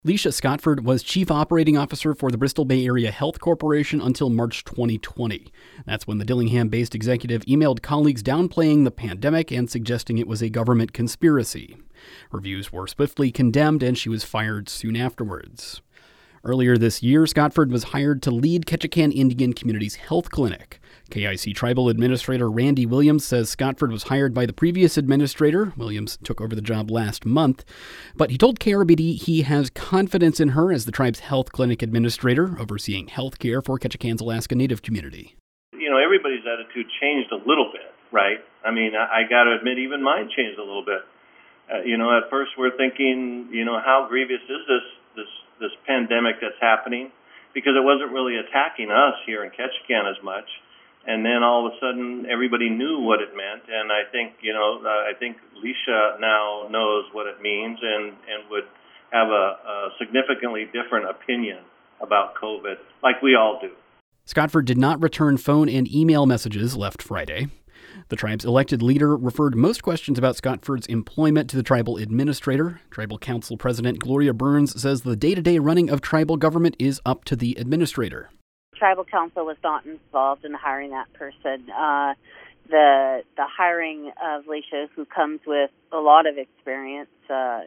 Leisha Scotford was Chief Operating Officer for the Bristol Bay Area Health Corporation until March 2020. That's when the Dillingham-based executive emailed colleagues downplaying the pandemic and suggesting it was a government conspiracy. Her views were swiftly condemned, and she was fired soon afterwards. Earlier this year, Scotford was hired to lead Ketchikan Indian Community's health clinic. KIC Tribal Administrator Randy Williams says Scotford was hired by the previous administrator. Williams took over the job last month, but he told KRBD he has confidence in her as the tribe's health clinic administrator, overseeing health care for Ketchikan's Alaska Native community. Everybody's attitude changed a little bit, right? I got to admit, even mine changed a little bit. At first we're thinking, how grievous is this pandemic that's happening? Because it wasn't really attacking us here in Ketchikan as much. And then all of a sudden, everybody knew what it meant. And I think, I think Leisha now knows what it means and would have a significantly different opinion about COVID, like we all do. Scotford did not return phone and email messages left Friday. The tribe's elected leader referred most questions about Scotford's employment to the tribal administrator. Tribal Council President Gloria Burns says the day-to-day running of tribal government is up to the administrator. Tribal Council was not involved in hiring that person. The hiring of Leisha, who comes with a lot of experience, but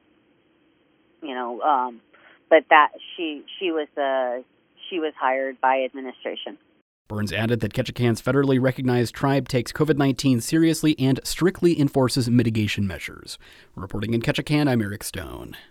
that she was hired by administration. Burns added that Ketchikan's federally recognized tribe takes COVID-19 seriously and strictly enforces mitigation measures. Reporting in Ketchikan, I'm Eric Stone.